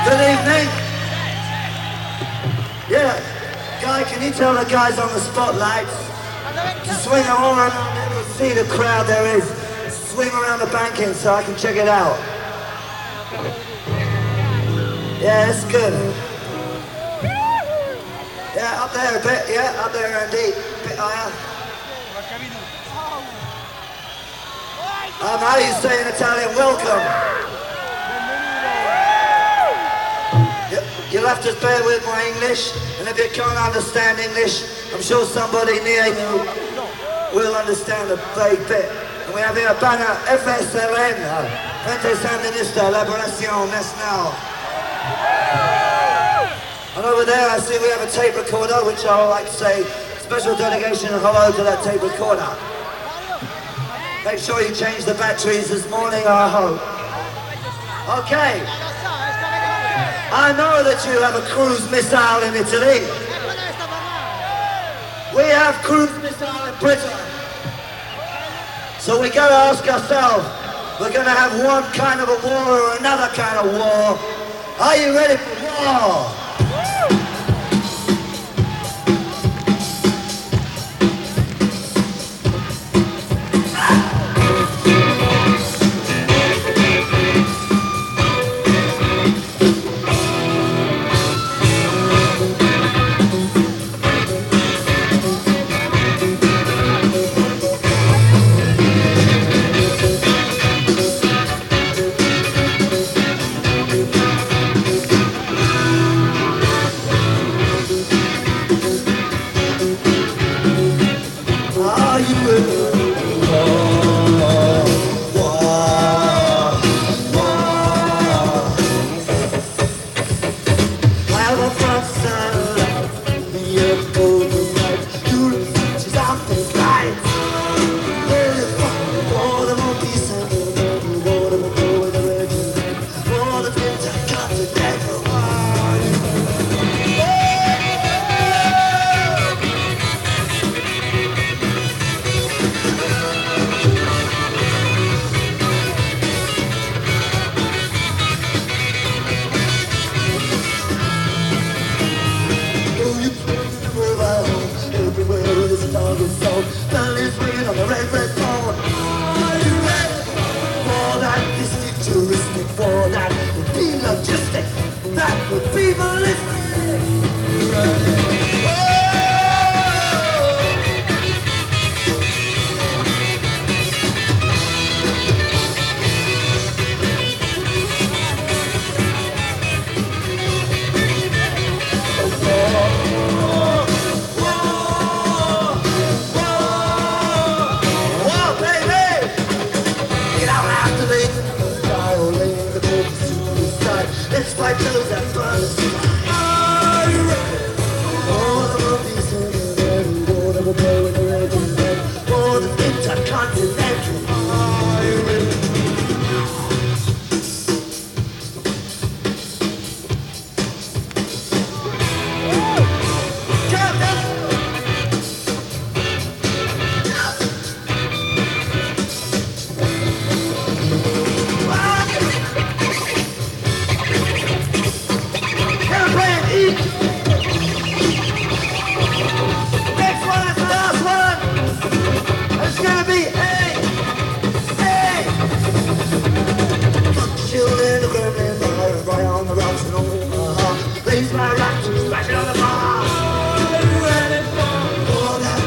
Good evening. Yeah, Guy, can you tell the guys on the spotlights to swing around and see the crowd there is? Swing around the banking so I can check it out. Yeah, that's good. Yeah, up there a bit, yeah, up there indeed. A bit higher. How do you say in Italian, welcome? You'll have to bear with my English, and if you can't understand English, I'm sure somebody near you will understand a vague bit. And we have here a banner, FSLN, Frente Sandinista, Liberación Nacional. And over there I see we have a tape recorder, which I would like to say special dedication and hello to that tape recorder. Make sure you change the batteries this morning, I hope. Okay. I know that you have a cruise missile in Italy. We have cruise missile in Britain. So we gotta ask ourselves, we're gonna have one kind of a war or another kind of war. Are you ready for war?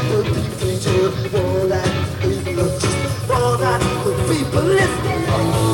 All that the people listening.